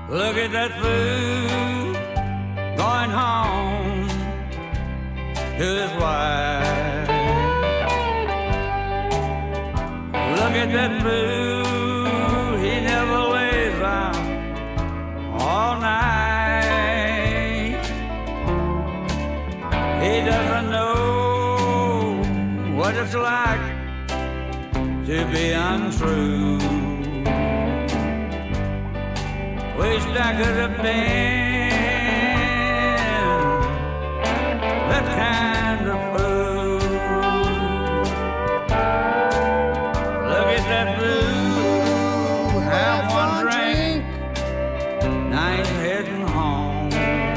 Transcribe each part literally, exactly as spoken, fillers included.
Look at that fool going home to his wife. Look at that fool, he never lays out all night. He doesn't know what it's like to be untrue. Wish I could have been that kind of fool. Look at that fool, have one drink, now he's heading home.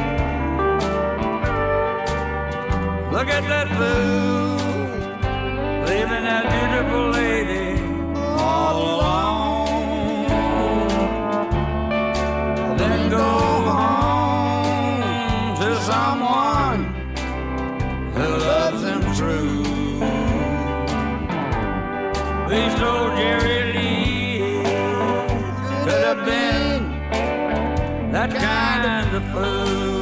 Look at that fool, leaving that beautiful lady all alone. Then go home to someone who loves him true. This old Jerry Lee could have been that kind of fool.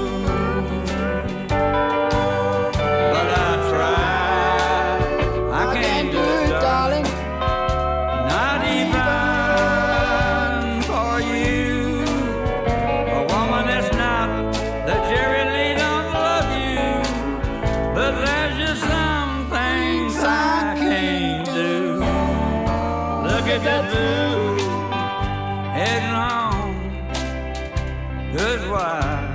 But I tried, I can't do it, darling. Not even for you. A woman that's not that Jerry Lee don't love you. But there's just some things I can't do. Look at that fool heading home to his wife.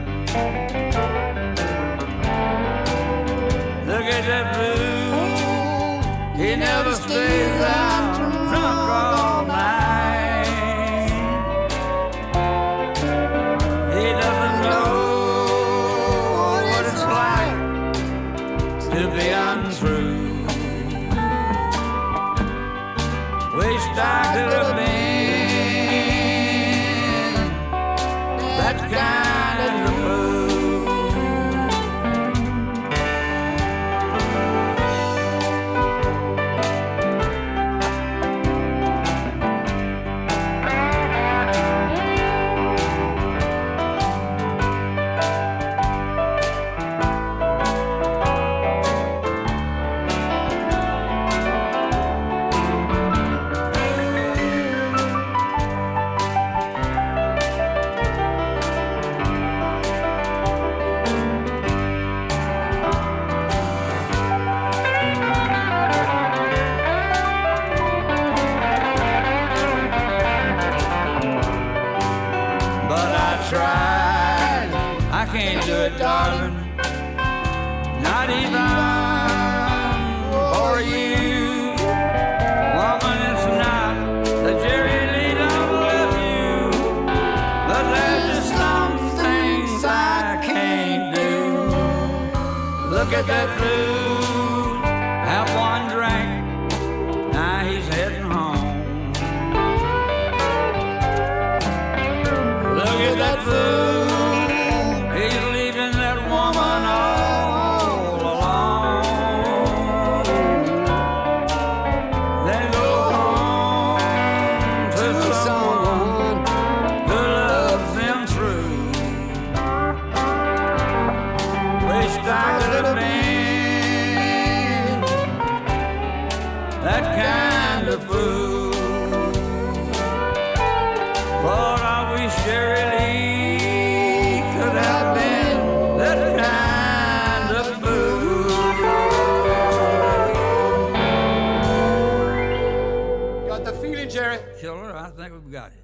Look at that fool, he never stays out drunk all night. He doesn't know what it's like to be untrue. Wished I could have been that kind of fool. Tried, I can't do it, darling. Not even for you. Woman, it's not that Jerry Lee don't love you. But there's just some things I can't do. Look at that fool, have one drink, now he's heading home. Look at that fool, he's leaving that woman all alone. Then go home to someone who loves him true. Wished I could have been that kind of fool. But I wish Jerry Lee could have been that kind of fool. Got the feeling, Jerry? Killer, I think we've got it.